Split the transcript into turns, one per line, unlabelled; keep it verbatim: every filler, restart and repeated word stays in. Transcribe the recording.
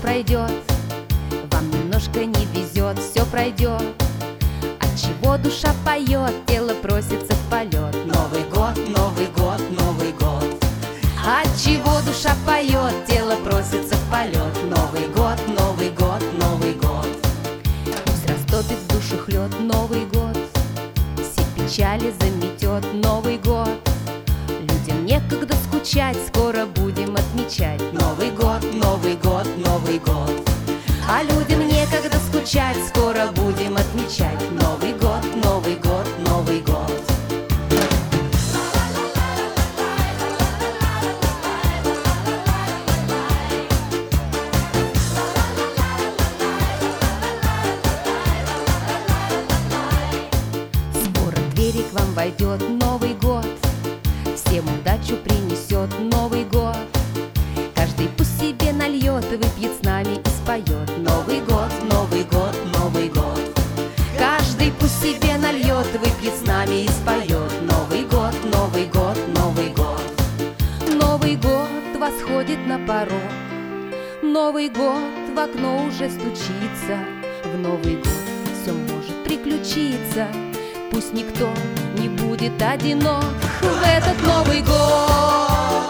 пройдет. Вам немножко не везет, все пройдет. Отчего душа поет, тело просится в полет. Новый год, Новый год, Новый год. Отчего душа поет, тело просится в полет. Новый год, Новый год, Новый год. Пусть растопит в душах лед. Новый год все печали заметет. Новый год людям некогда скучать, скоро будем отмечать. Новый год, Новый год, Новый год. А людям некогда скучать, скоро будем отмечать. Новый год, Новый год, Новый год. Скоро в двери к вам войдет Новый год, всем удачу принесет Новый год. Каждый пусть себе нальет, выпьет с нами и споет. Новый год, Новый год, Новый год. Каждый пусть себе нальет, выпьет с нами и споет. Новый год, Новый год, Новый год. Новый год восходит на порог. Новый год в окно уже стучится. В Новый год все может приключиться. Пусть никто не будет одинок в этот Новый год.